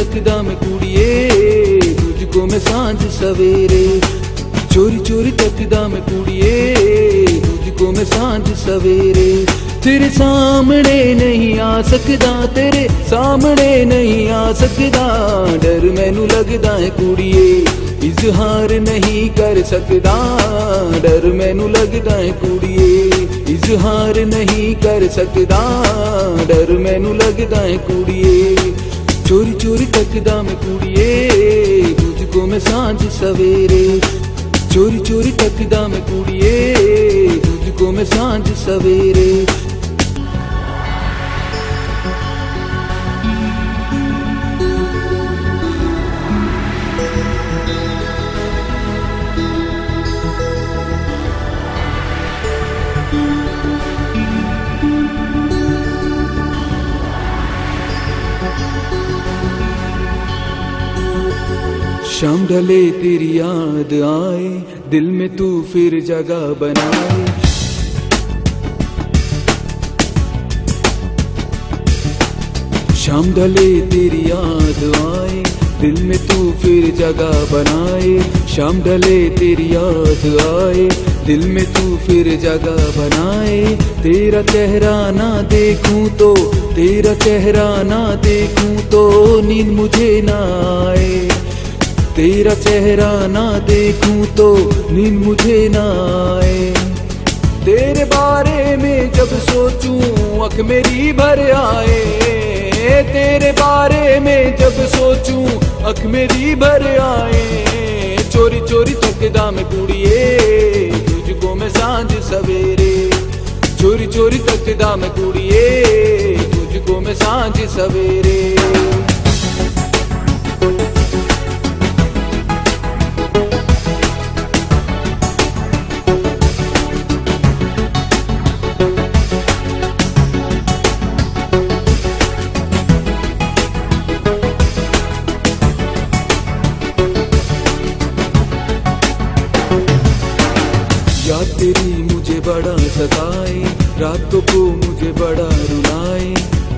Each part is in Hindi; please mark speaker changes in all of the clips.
Speaker 1: तकदा मैं कुड़िए तुझको मैं सांझ सवेरे, चोरी चोरी तकदा मैं कुड़िए तुझको मैं सांझ सवेरे। तेरे सामने नहीं आ सकदा, तेरे सामने नहीं आ सकदा, डर मैनू लगदा है कुड़िए इजहार नहीं कर सकदा, डर मैनू लगदा है कुड़िए इजहार नहीं कर सकदा, डर मैनू लगदा है कुड़िए। चोरी चोरी तकदा मैं कुड़िए तुझको मैं सांझ सवेरे, चोरी चोरी तकदा मैं कुड़िए तुझको मैं सांझ सवेरे। शाम ढले तेरी याद आए, दिल में तू फिर जगह बनाए, शाम ढले तेरी याद आए, दिल में तू फिर जगह बनाए, शाम ढले तेरी याद आए, दिल में तू फिर जगह बनाए। तेरा चेहरा ना देखूं तो, तेरा चेहरा ना देखूं तो नींद मुझे ना आए, तेरा चेहरा ना देखूं तो नींद मुझे ना आए। तेरे बारे में जब सोचूं अख मेरी भर आए, तेरे बारे में जब सोचूं अख मेरी भर आए। चोरी चोरी तकदा मैं कुड़िए तुझको मैं सांझ सवेरे, चोरी चोरी तकदा मैं कुड़िए तुझको मैं सांझ सवेरे। याद तेरी मुझे बड़ा सताए, रातों को मुझे बड़ा रुलाए,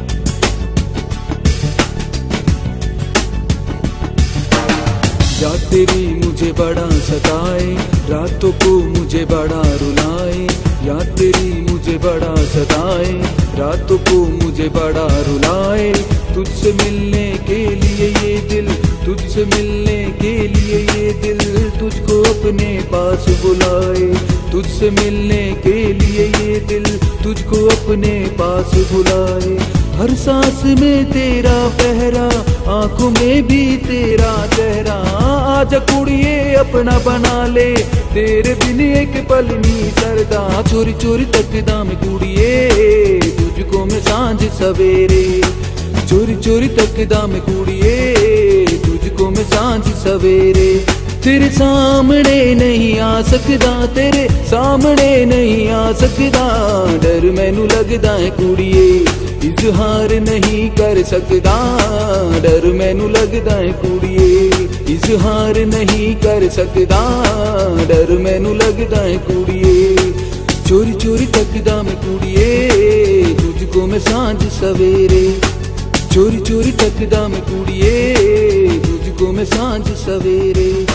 Speaker 1: याद तेरी मुझे बड़ा सताए, रातों को मुझे बड़ा रुलाए, याद तेरी मुझे बड़ा सताए, रातों को मुझे बड़ा रुलाए। तुझसे मिलने के लिए ये दिल, तुझसे मिलने के लिए ये दिल तुझको अपने पास बुलाए, तुझसे मिलने के लिए ये दिल तुझको अपने पास बुलाए। हर सांस में तेरा पहरा, आंखों में भी तेरा चेहरा, आजा कुड़िए अपना बना ले, तेरे बिन एक पल नहीं सरदा। चोरी चोरी तकदा मैं कुड़िए तुझको मैं सांझ सवेरे, चोरी चोरी तकदा मैं कुड़िए तुझको मैं सांझ सवेरे। तेरे सामने नहीं आ सकदा, तेरे सामने नहीं आ सकदा, डर मैनू लगदा है कुड़िए इजहार नहीं कर सकदा, डर मैनू लगदा है कुड़िए इजहार नहीं कर सकदा, डर मैनू लगदा है कुड़िए। चोरी चोरी तकदा मैं कुड़िए तुझको मैं सांझ सवेरे, चोरी चोरी तकदा मैं कुड़िए तुझको मैं सांझ सवेरे।